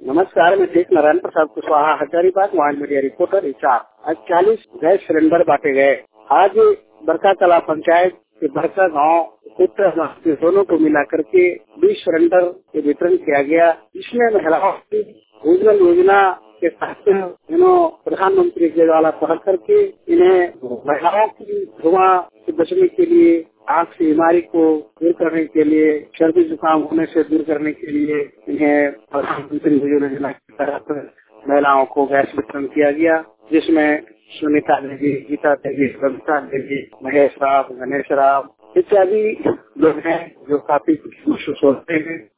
नमस्कार, मैं Sheikh Narayan Prasad Kushwaha, Hazaribagh mobile media reporter in charge. आज 40 गैस सिलेंडर बांटे गए। आज बरका कला पंचायत के बरका गांव उत्तर गांव के दोनों को मिला करके 20 सिलेंडर के वितरण किया गया। इसमें महिलाओं की उज्ज्वल योजना के तहत प्रधानमंत्री के द्वारा पढ़ करके इन्हें महिलाओं की धुआं से बचने के लिए, आंख की बीमारी को दूर करने के लिए, सर्दी जुकाम होने से दूर करने के लिए इन्हें प्रधानमंत्री योजना के तहत महिलाओं को गैस वितरण किया गया, जिसमें सुनीता देवी, गीता देवी, कविता देवी, महेश राव, गणेश राव इत्यादि लोग हैं जो काफी महसूस होते हैं।